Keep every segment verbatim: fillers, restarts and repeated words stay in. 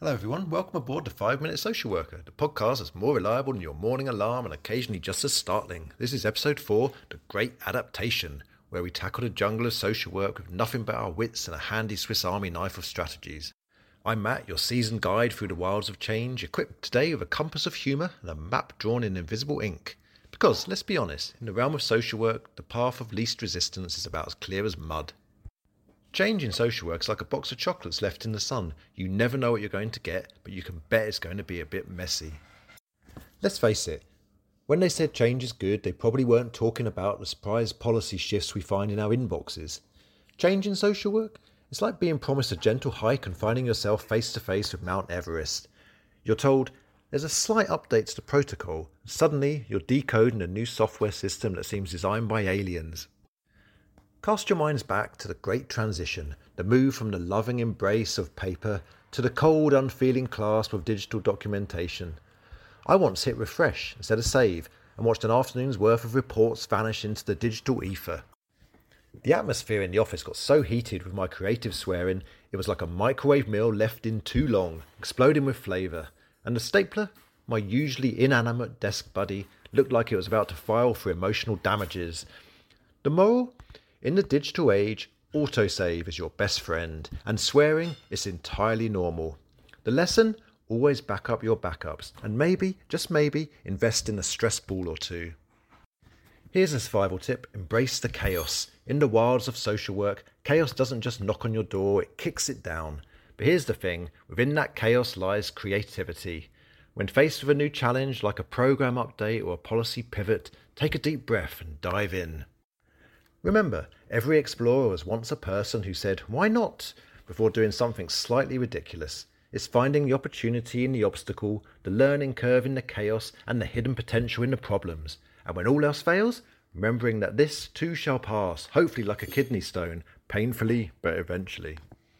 Hello everyone, welcome aboard the five minute Social Worker, the podcast that's more reliable than your morning alarm and occasionally just as startling. This is episode four, The Great Adaptation, where we tackle the jungle of social work with nothing but our wits and a handy Swiss Army knife of strategies. I'm Matt, your seasoned guide through the wilds of change, equipped today with a compass of humour and a map drawn in invisible ink. Because, let's be honest, in the realm of social work, the path of least resistance is about as clear as mud. Change in social work is like a box of chocolates left in the sun. You never know what you're going to get, but you can bet it's going to be a bit messy. Let's face it, when they said change is good, they probably weren't talking about the surprise policy shifts we find in our inboxes. Change in social work? It's like being promised a gentle hike and finding yourself face to face with Mount Everest. You're told, there's a slight update to the protocol, and suddenly you're decoding a new software system that seems designed by aliens. Cast your minds back to the great transition, the move from the loving embrace of paper to the cold, unfeeling clasp of digital documentation. I once hit refresh instead of save and watched an afternoon's worth of reports vanish into the digital ether. The atmosphere in the office got so heated with my creative swearing, it was like a microwave meal left in too long, exploding with flavour. And the stapler, my usually inanimate desk buddy, looked like it was about to file for emotional damages. The moral? In the digital age, autosave is your best friend, and swearing is entirely normal. The lesson? Always back up your backups, and maybe, just maybe, invest in a stress ball or two. Here's a survival tip: embrace the chaos. In the wilds of social work, chaos doesn't just knock on your door, it kicks it down. But here's the thing, within that chaos lies creativity. When faced with a new challenge like a program update or a policy pivot, take a deep breath and dive in. Remember, every explorer was once a person who said, "Why not?" before doing something slightly ridiculous. It's finding the opportunity in the obstacle, the learning curve in the chaos, and the hidden potential in the problems. And when all else fails, remembering that this too shall pass, hopefully like a kidney stone, painfully but eventually.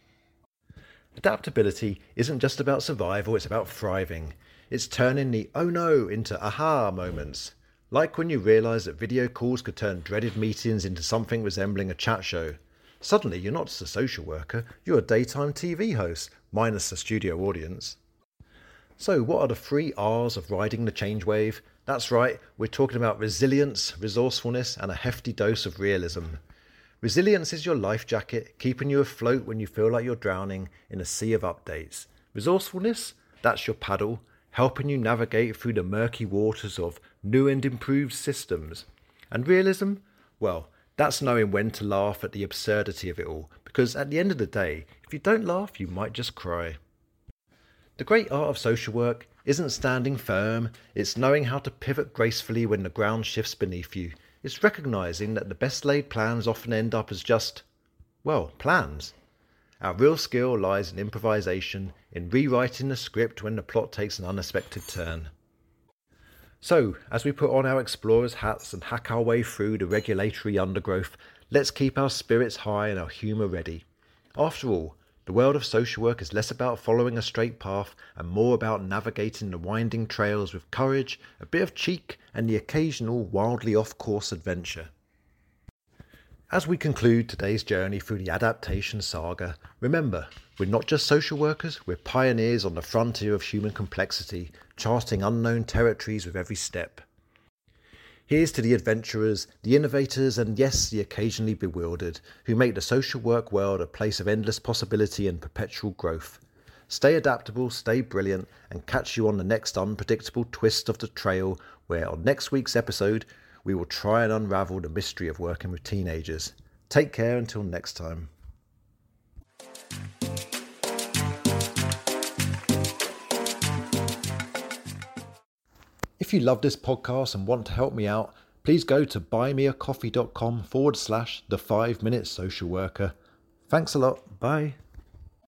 Adaptability isn't just about survival, it's about thriving. It's turning the "oh no" into aha moments. Like when you realise that video calls could turn dreaded meetings into something resembling a chat show. Suddenly you're not just a social worker, you're a daytime T V host, minus the studio audience. So what are the three R's of riding the change wave? That's right, we're talking about resilience, resourcefulness and a hefty dose of realism. Resilience is your life jacket, keeping you afloat when you feel like you're drowning in a sea of updates. Resourcefulness? That's your paddle, helping you navigate through the murky waters of new and improved systems. And realism? Well, that's knowing when to laugh at the absurdity of it all, because at the end of the day, if you don't laugh, you might just cry. The great art of social work isn't standing firm, it's knowing how to pivot gracefully when the ground shifts beneath you. It's recognising that the best laid plans often end up as just, well, plans. Our real skill lies in improvisation, in rewriting the script when the plot takes an unexpected turn. So, as we put on our explorers' hats and hack our way through the regulatory undergrowth, let's keep our spirits high and our humour ready. After all, the world of social work is less about following a straight path and more about navigating the winding trails with courage, a bit of cheek, and the occasional wildly off-course adventure. As we conclude today's journey through the adaptation saga, remember, we're not just social workers, we're pioneers on the frontier of human complexity, charting unknown territories with every step. Here's to the adventurers, the innovators, and yes, the occasionally bewildered, who make the social work world a place of endless possibility and perpetual growth. Stay adaptable, stay brilliant, and catch you on the next unpredictable twist of the trail, where on next week's episode, we will try and unravel the mystery of working with teenagers. Take care until next time. If you love this podcast and want to help me out, please go to buymeacoffee.com forward slash the five minute social worker. Thanks a lot. Bye.